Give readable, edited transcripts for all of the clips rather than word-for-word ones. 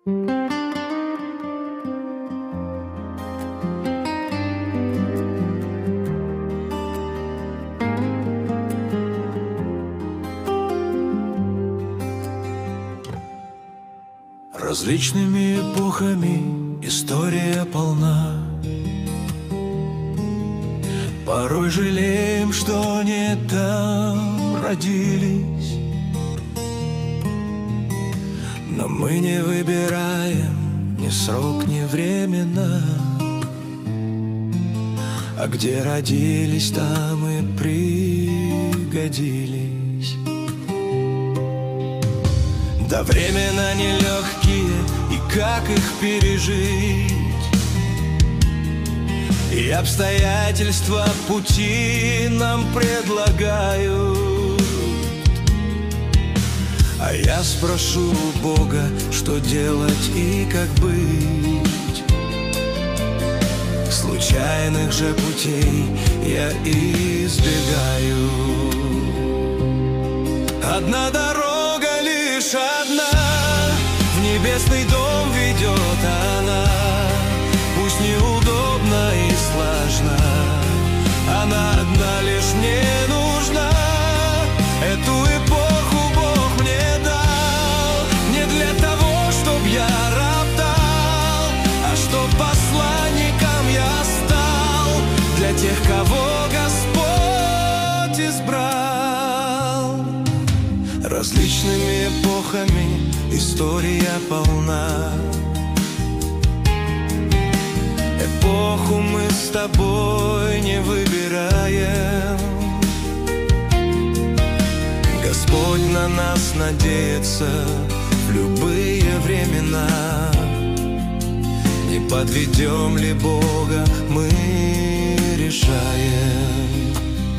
Различными эпохами история полна. Порой жалеем, что не там родились, но мы не выбираем ни срок, ни времена. А где родились, там и пригодились. Да времена нелегкие, и как их пережить? И обстоятельства пути нам предлагают. А я спрошу у Бога, что делать и как быть. Случайных же путей я избегаю. Одна дорога, лишь одна, в небесный дом ведет она. Пусть неудобно и сложно, она одна лишь мне нужна. Эту эпоху Бог мне дал не для того, чтоб я роптал, а чтоб посланником я стал для тех, кого Господь избрал. Различными эпохами история полна. Эпоху мы с тобой не выбираем. Господь на нас надеется в любые времена. Не подведем ли Бога, мы решаем.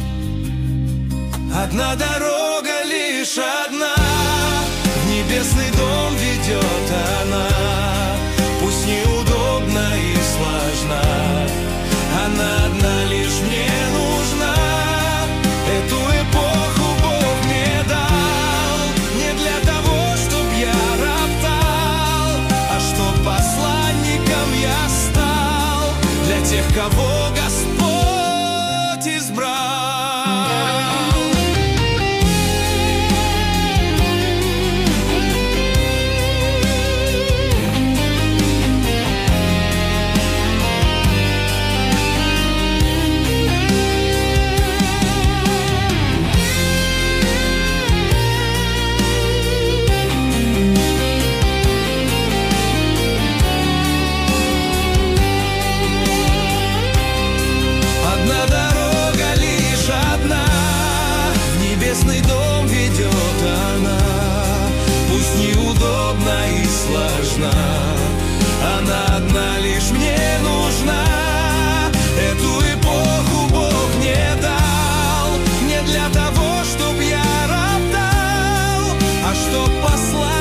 Одна дорога, лишь одна, в небесный дом ведет она. Пусть неудобно и сложно, она одна лишь мне нужна. Эту эпоху Бог мне дал не для того, чтоб я роптал, а чтоб посланником я стал для тех, кого Господь избрал. Небесный дом ведет она. Пусть неудобно и сложно, она одна лишь мне нужна. Эту эпоху Бог мне дал не для того, чтоб я роптал, а чтоб послать